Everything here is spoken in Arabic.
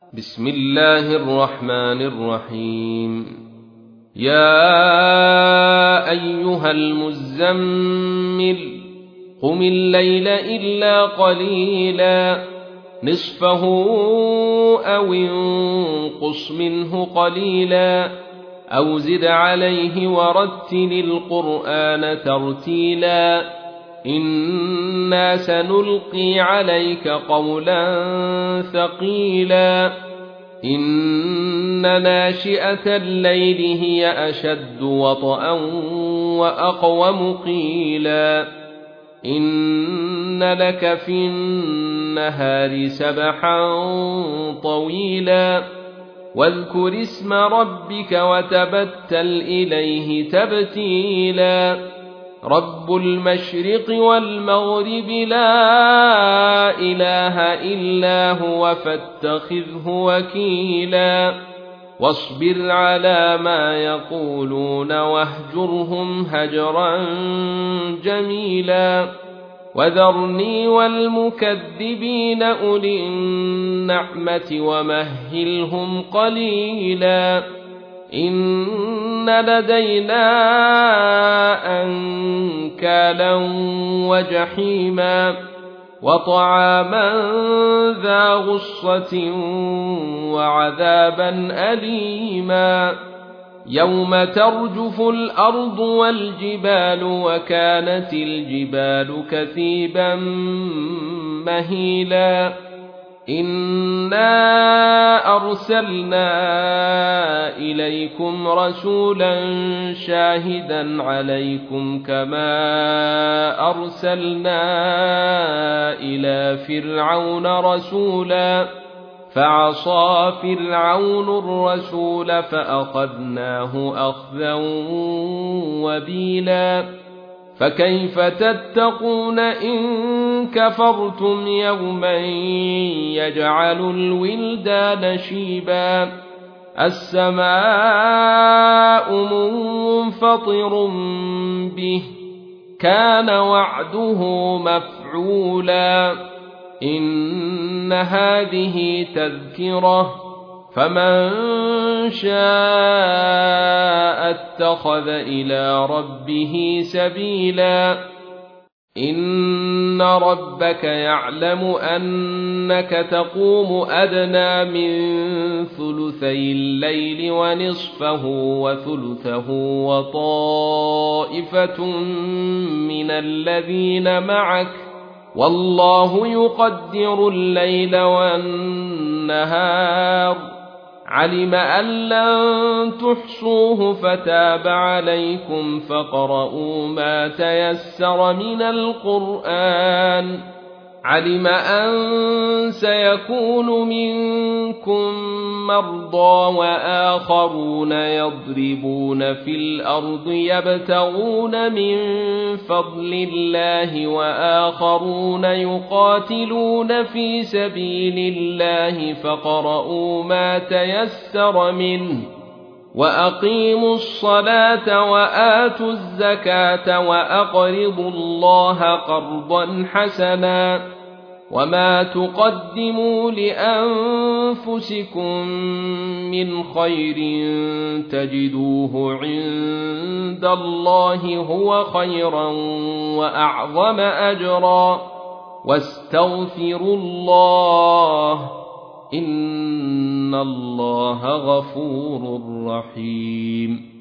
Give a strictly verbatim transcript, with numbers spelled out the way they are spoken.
بسم الله الرحمن الرحيم يا أيها المزمل قم الليل إلا قليلا نصفه أو انقص منه قليلا أو زد عليه ورتل القرآن ترتيلا إنا سنلقي عليك قولا ثقيلا إن ناشئة الليل هي أشد وطئا وأقوم قيلا إن لك في النهار سبحا طويلا واذكر اسم ربك وتبتل إليه تبتيلا رب المشرق والمغرب لا إله إلا هو فاتخذه وكيلا واصبر على ما يقولون واهجرهم هجرا جميلا وذرني والمكذبين أولي النعمة ومهلهم قليلا إن لدينا أنكالا وجحيما وطعاما ذا غصة وعذابا أليما يوم ترجف الأرض والجبال وكانت الجبال كثيبا مهيلا إنا أرسلنا إليكم رسولا شاهدا عليكم كما أرسلنا إلى فرعون رسولا فعصى فرعون الرسول فأخذناه أخذا وبيلا فكيف تتقون إن كفرتم يوما يجعل الولدان شيبا السماء منفطر به كان وعده مفعولا إن هذه تذكرة فمن شاء اتخذ إلى ربه سبيلا إن ربك يعلم أنك تقوم أدنى من ثلثي الليل ونصفه وثلثه وطائفة من الذين معك والله يقدر الليل والنهار علم أن لن تحصوه فتاب عليكم فاقرؤوا ما تيسر من القرآن علم أن سيكون منكم مرضى وآخرون يضربون في الأرض يبتغون من فضل الله وآخرون يقاتلون في سبيل الله فاقرؤوا ما تيسر منه وأقيموا الصلاة وآتوا الزكاة وأقرضوا الله قرضا حسنا وما تقدموا لأنفسكم من خير تجدوه عند الله هو خيرا وأعظم أجرا واستغفروا الله إن الله غفور رحيم